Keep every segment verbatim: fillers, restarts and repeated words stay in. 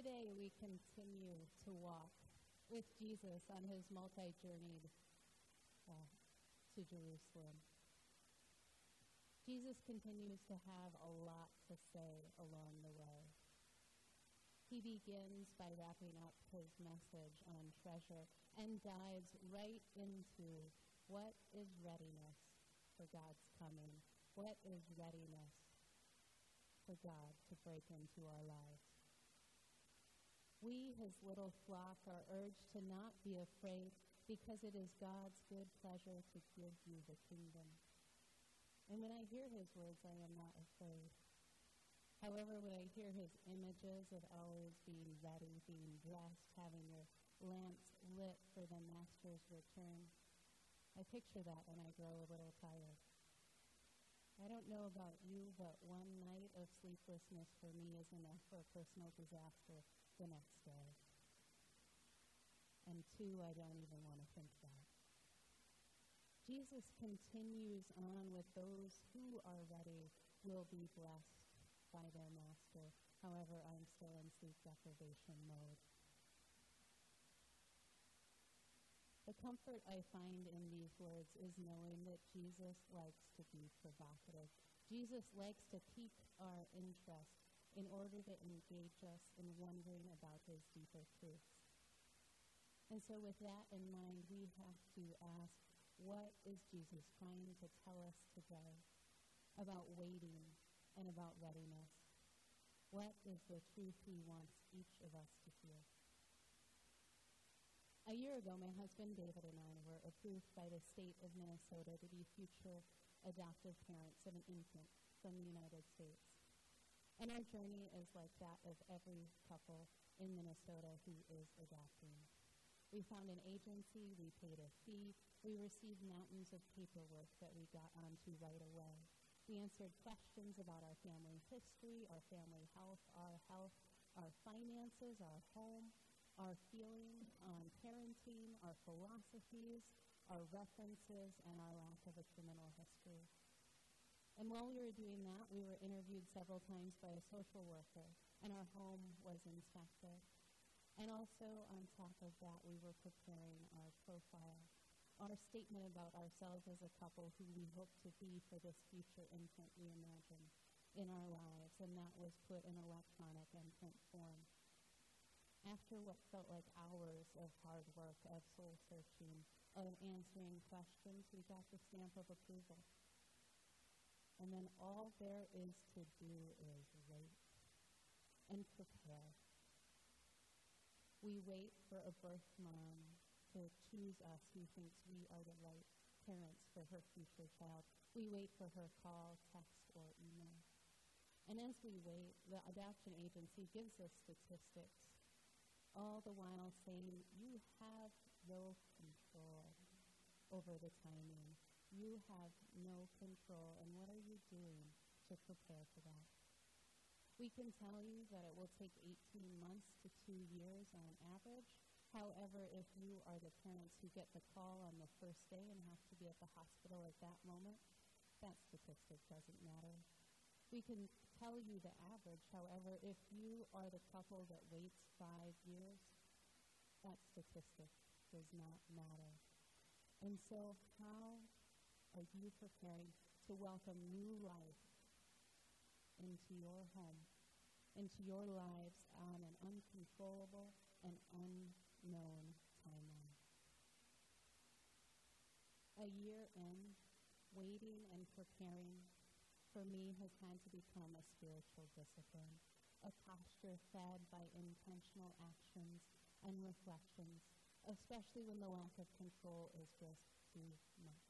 Today we continue to walk with Jesus on his multi-journeyed uh, to Jerusalem. Jesus continues to have a lot to say along the way. He begins by wrapping up his message on treasure and dives right into what is readiness for God's coming. What is readiness for God to break into our lives? We, his little flock, are urged to not be afraid because it is God's good pleasure to give you the kingdom. And when I hear his words, I am not afraid. However, when I hear his images of always being ready, being dressed, having your lamps lit for the master's return, I picture that and I grow a little tired. I don't know about you, but one night of sleeplessness for me is enough for a personal disaster the next day. And two, I don't even want to think that. Jesus continues on with those who are ready will be blessed by their master. However, I'm still in sleep deprivation mode. The comfort I find in these words is knowing that Jesus likes to be provocative. Jesus likes to pique our interest in order to engage us in wondering about his deeper truths. And so with that in mind, we have to ask, what is Jesus trying to tell us today about waiting and about readiness? What is the truth he wants each of us to hear? A year ago, my husband David and I were approved by the state of Minnesota to be future adoptive parents of an infant from the United States. And our journey is like that of every couple in Minnesota who is adopting. We found an agency, we paid a fee, we received mountains of paperwork that we got onto right away. We answered questions about our family history, our family health, our health, our finances, our home, our feelings on parenting, our philosophies, our references, and our lack of a criminal history. And while we were doing that, we were interviewed several times by a social worker, and our home was inspected. And also, on top of that, we were preparing our profile, our statement about ourselves as a couple who we hope to be for this future infant we imagine in our lives, and that was put in electronic and print form. After what felt like hours of hard work, of soul-searching, of answering questions, we got the stamp of approval. And then all there is to do is wait and prepare. We wait for a birth mom to choose us who thinks we are the right parents for her future child. We wait for her call, text, or email. And as we wait, the adoption agency gives us statistics, all the while saying, you have no control over the timing. You have no control, and what are you doing to prepare for that? We can tell you that it will take eighteen months to two years on average. However, if you are the parents who get the call on the first day and have to be at the hospital at that moment, that statistic doesn't matter. We can tell you the average. However, if you are the couple that waits five years, that statistic does not matter. And so how are you preparing to welcome new life into your home, into your lives on an uncontrollable and unknown timeline? A year in, waiting and preparing for me has had to become a spiritual discipline, a posture fed by intentional actions and reflections, especially when the lack of control is just too much.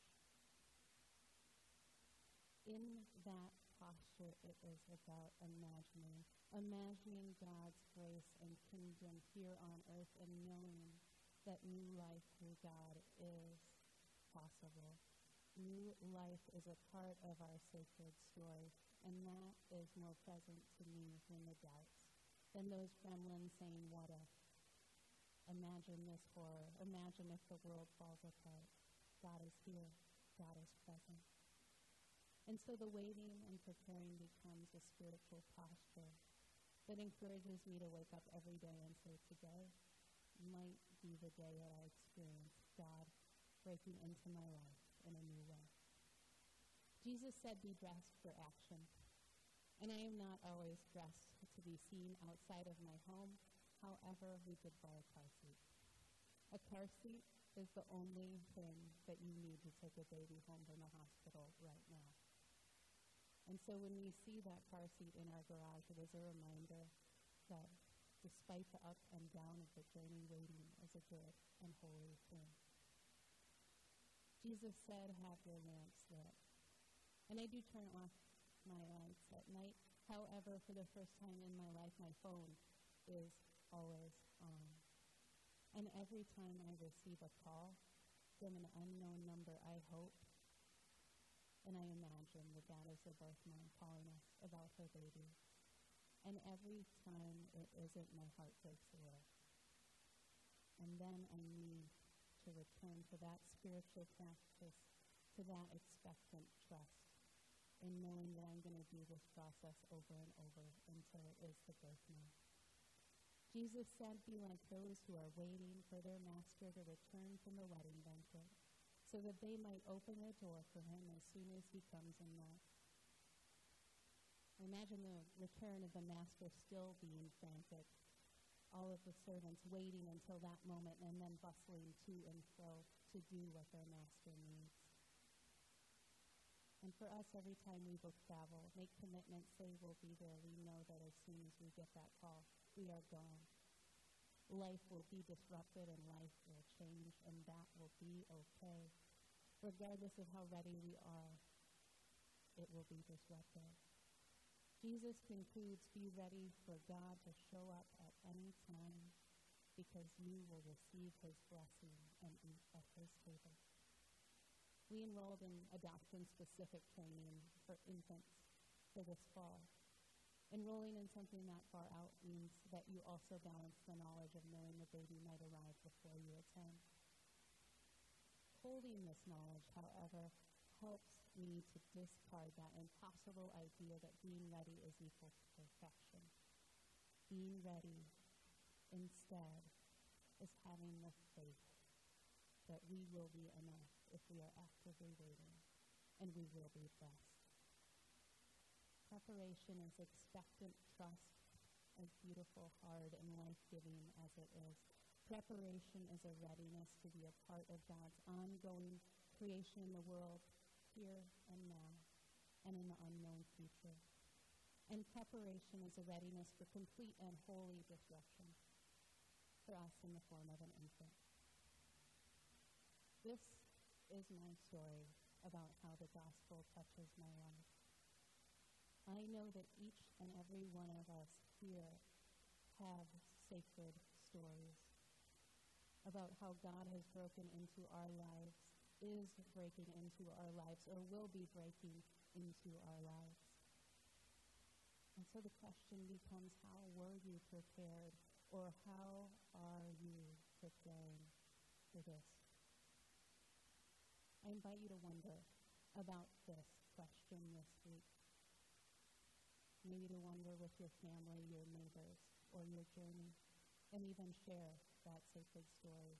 In that posture, it is about imagining, imagining God's grace and kingdom here on earth and knowing that new life through God is possible. New life is a part of our sacred story, and that is more present to me than the doubts, than those gremlins saying, what if? Imagine this horror. Imagine if the world falls apart. God is here. God is present. And so the waiting and preparing becomes a spiritual posture that encourages me to wake up every day and say, today might be the day that I experience God breaking into my life in a new way. Jesus said, be dressed for action. And I am not always dressed to be seen outside of my home. However, we did buy a car seat. A car seat is the only thing that you need to take a baby home from the hospital right now. And so when we see that car seat in our garage, it is a reminder that despite the up and down of the journey, waiting is a good and holy thing. Jesus said, have your lamps lit. And I do turn off my lights at night. However, for the first time in my life, my phone is always on. And every time I receive a call from an unknown number, I hope and I imagine that that is the birth mom calling us about her baby. And every time it isn't, my heart breaks a little. And then I need to return to that spiritual practice, to that expectant trust, in knowing that I'm going to do this process over and over until it is the birth mom. Jesus said, be like those who are waiting for their master to return from the wedding banquet, so that they might open the door for him as soon as he comes and knocks. Imagine the return of the master still being frantic, all of the servants waiting until that moment and then bustling to and fro to do what their master needs. And for us, every time we book travel, make commitments, say we'll be there, we know that as soon as we get that call, we are gone. Life will be disrupted and life will change, and that will be okay. Regardless of how ready we are, it will be disrupted. Jesus concludes, be ready for God to show up at any time, because you will receive his blessing and eat at his table. We enrolled in adoption-specific training for infants for this fall. Enrolling in something that far out means that you also balance the knowledge of knowing the baby might arrive before you attend. Holding this knowledge, however, helps me to discard that impossible idea that being ready is equal to perfection. Being ready, instead, is having the faith that we will be enough if we are actively waiting, and we will be blessed. Preparation is expectant trust, as beautiful, hard, and life-giving as it is. Preparation is a readiness to be a part of God's ongoing creation in the world, here and now, and in the unknown future. And preparation is a readiness for complete and holy disruption, for us in the form of an infant. This is my story about how the gospel touches my life. I know that each and every one of us here have sacred stories about how God has broken into our lives, is breaking into our lives, or will be breaking into our lives. And so the question becomes, how were you prepared, or how are you preparing for this? I invite you to wonder about this question this week. Maybe to wonder with your family, your neighbors, or your journey, and even share that sacred story.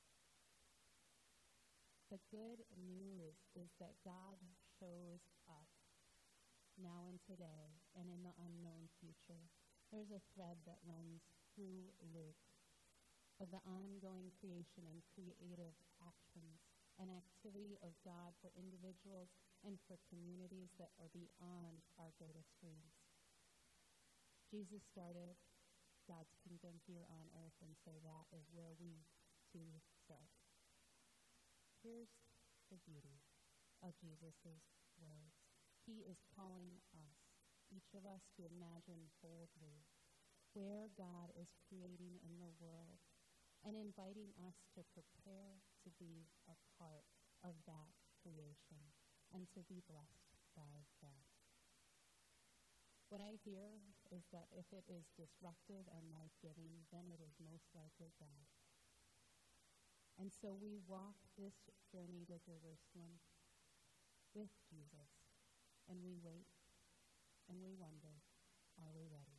The good news is that God shows up now and today and in the unknown future. There's a thread that runs through Luke of the ongoing creation and creative actions and activity of God for individuals and for communities that are beyond our greatest dreams. Jesus started God's kingdom here on earth, and so that is where we too start. Here's the beauty of Jesus' words. He is calling us, each of us, to imagine boldly where God is creating in the world and inviting us to prepare to be a part of that creation and to be blessed by that. What I hear is that if it is disruptive and life-giving, then it is most likely God. And so we walk this journey to Jerusalem with Jesus, and we wait, and we wonder, are we ready?